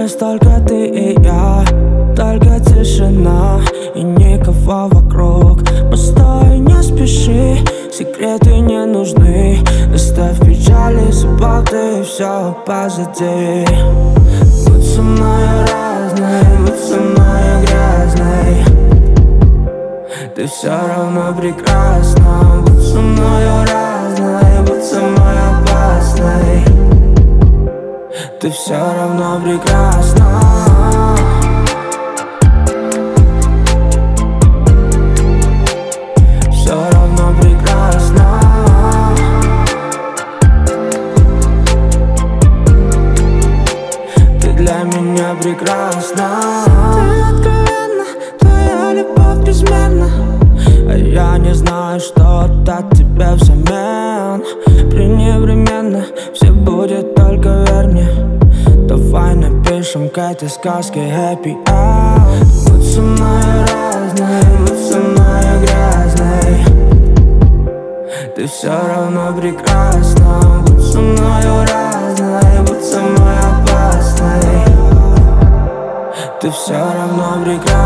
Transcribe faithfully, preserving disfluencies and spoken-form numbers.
сейчас только ты и я, только тишина и никого вокруг. Постой, не спеши, секреты не нужны. Оставь печали, заботы, все позади. Будь со мной разной, будь со мной грязной, ты все равно прекрасна. Будь со мною разной, будь со мной опасной, ты все равно прекрасна. Все равно прекрасна. Ты для меня прекрасна. Ты откровенна, твоя любовь безмерна, а я не знаю, что отдать тебе взамен. Пренепременно все будет, только верь мне. Давай напишем к этой сказке happy end. Будь со мной разной, будь со мной грязной, ты все равно прекрасна. Будь со мною разной, будь со мной опасной, ты все равно прекрасна.